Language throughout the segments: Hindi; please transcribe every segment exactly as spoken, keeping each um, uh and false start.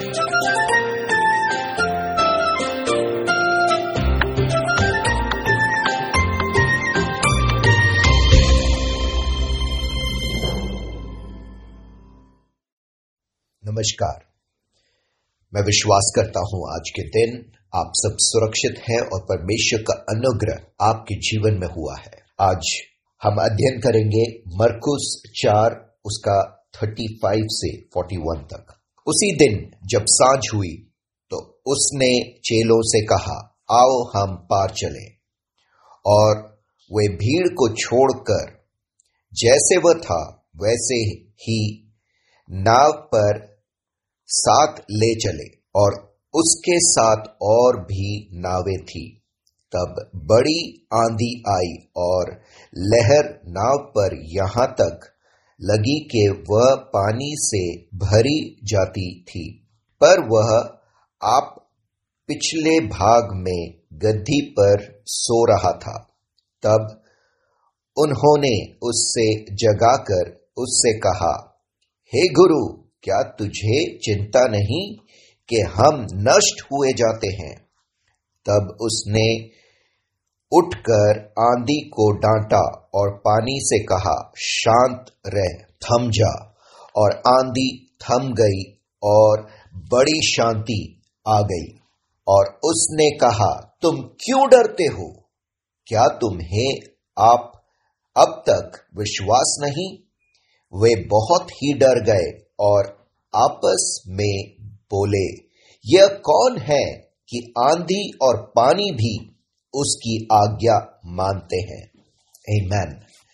नमस्कार। मैं विश्वास करता हूं आज के दिन आप सब सुरक्षित हैं और परमेश्वर का अनुग्रह आपके जीवन में हुआ है। आज हम अध्ययन करेंगे मरकुस चार उसका पैंतीस से इकतालीस तक। उसी दिन जब सांझ हुई तो उसने चेलों से कहा, आओ हम पार चलें। और वे भीड़ को छोड़कर जैसे वह था वैसे ही नाव पर साथ ले चले और उसके साथ और भी नावें थी। तब बड़ी आंधी आई और लहर नाव पर यहां तक लगी कि वह पानी से भरी जाती थी, पर वह आप पिछले भाग में गद्दी पर सो रहा था। तब उन्होंने उससे जगाकर उससे कहा, हे गुरु, क्या तुझे चिंता नहीं कि हम नष्ट हुए जाते हैं? तब उसने उठकर आंधी को डांटा और पानी से कहा, शांत रह, थम जा। और आंधी थम गई और बड़ी शांति आ गई। और उसने कहा, तुम क्यों डरते हो? क्या तुम्हें आप अब तक विश्वास नहीं? वे बहुत ही डर गए और आपस में बोले, यह कौन है कि आंधी और पानी भी उसकी आज्ञा मानते हैं? आमीन।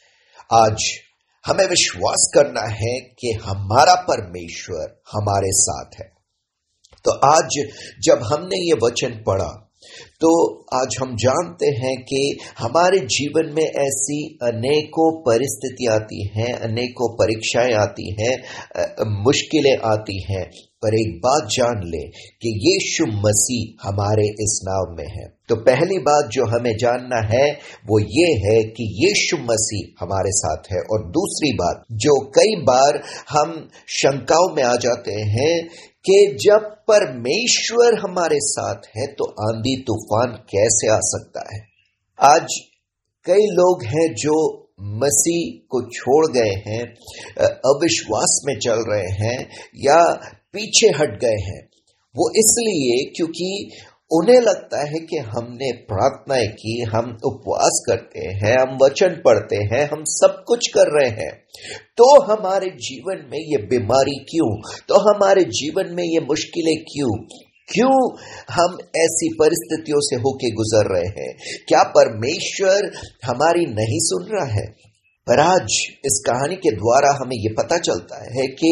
आज हमें विश्वास करना है कि हमारा परमेश्वर हमारे साथ है। तो आज जब हमने ये वचन पढ़ा तो आज हम जानते हैं कि हमारे जीवन में ऐसी अनेकों परिस्थितियां आती हैं, अनेकों परीक्षाएं आती हैं, मुश्किलें आती हैं, पर एक बात जान ले कि यीशु मसीह हमारे इस नाव में है। तो पहली बात जो हमें जानना है वो ये है कि यीशु मसीह हमारे साथ है। और दूसरी बात जो कई बार हम शंकाओं में आ जाते हैं कि जब परमेश्वर हमारे साथ है तो आंधी तूफान कैसे आ सकता है? आज कई लोग हैं जो मसीह को छोड़ गए हैं, अविश्वास में चल रहे हैं या पीछे हट गए हैं। वो इसलिए क्योंकि उन्हें लगता है कि हमने प्रार्थनाएं की, हम उपवास करते हैं, हम वचन पढ़ते हैं, हम सब कुछ कर रहे हैं, तो हमारे जीवन में ये बीमारी क्यों? तो हमारे जीवन में ये मुश्किलें क्यों? क्यों हम ऐसी परिस्थितियों से होके गुजर रहे हैं? क्या परमेश्वर हमारी नहीं सुन रहा है? पर आज इस कहानी के द्वारा हमें ये पता चलता है कि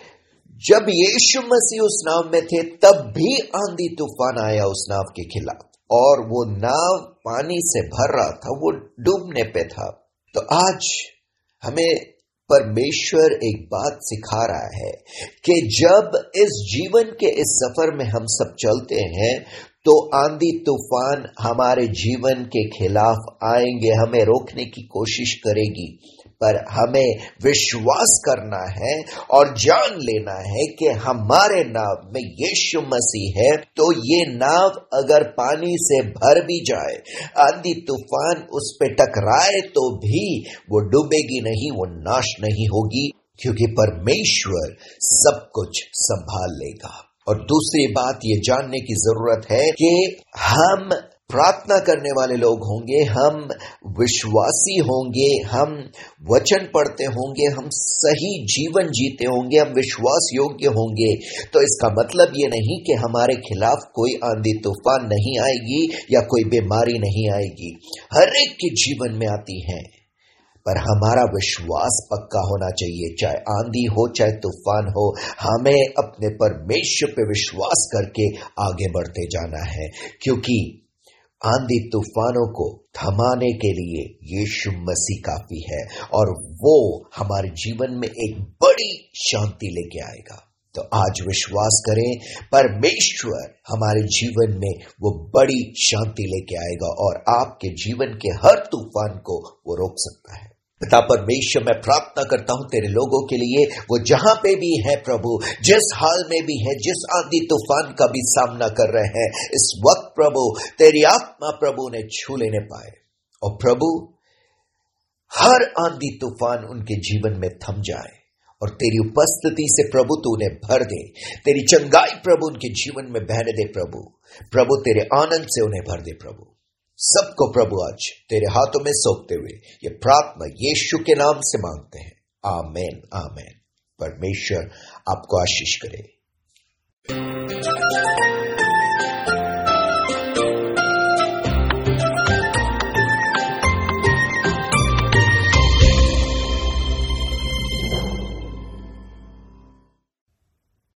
जब यीशु मसीह उस नाव में थे तब भी आंधी तूफान आया उस नाव के खिलाफ, और वो नाव पानी से भर रहा था, वो डूबने पे था। तो आज हमें परमेश्वर एक बात सिखा रहा है कि जब इस जीवन के इस सफर में हम सब चलते हैं तो आंधी तूफान हमारे जीवन के खिलाफ आएंगे, हमें रोकने की कोशिश करेगी, पर हमें विश्वास करना है और जान लेना है कि हमारे नाव में यीशु मसीह है। तो ये नाव अगर पानी से भर भी जाए, आंधी तूफान उस पे टकराए, तो भी वो डूबेगी नहीं, वो नाश नहीं होगी, क्योंकि परमेश्वर सब कुछ संभाल लेगा। और दूसरी बात ये जानने की जरूरत है कि हम प्रार्थना करने वाले लोग होंगे, हम विश्वासी होंगे, हम वचन पढ़ते होंगे, हम सही जीवन जीते होंगे, हम विश्वास योग्य होंगे। तो इसका मतलब ये नहीं कि हमारे खिलाफ कोई आंधी तूफान नहीं आएगी या कोई बीमारी नहीं आएगी। हर एक के जीवन में आती है, पर हमारा विश्वास पक्का होना चाहिए। चाहे आंधी हो, चाहे तूफान हो, हमें अपने परमेश्वर पे विश्वास करके आगे बढ़ते जाना है, क्योंकि आंधी तूफानों को थमाने के लिए यीशु मसीह काफी है और वो हमारे जीवन में एक बड़ी शांति लेके आएगा। तो आज विश्वास करें, परमेश्वर हमारे जीवन में वो बड़ी शांति लेके आएगा और आपके जीवन के हर तूफान को वो रोक सकता है। पिता परमेश्वर, मैं प्रार्थना करता हूं तेरे लोगों के लिए, वो जहां पे भी है प्रभु, जिस हाल में भी है, जिस आंधी तूफान का भी सामना कर रहे हैं इस वक्त प्रभु, तेरी आत्मा प्रभु ने छू लेने पाए और प्रभु हर आंधी तूफान उनके जीवन में थम जाए और तेरी उपस्थिति से प्रभु तू उन्हें भर दे, तेरी चंगाई प्रभु उनके जीवन में बहने दे प्रभु, प्रभु तेरे आनंद से उन्हें भर दे प्रभु। सबको प्रभु आज तेरे हाथों में सौंपते हुए ये प्रार्थना यीशु के नाम से मांगते हैं, आमेन आमेन। परमेश्वर आपको आशीष करे।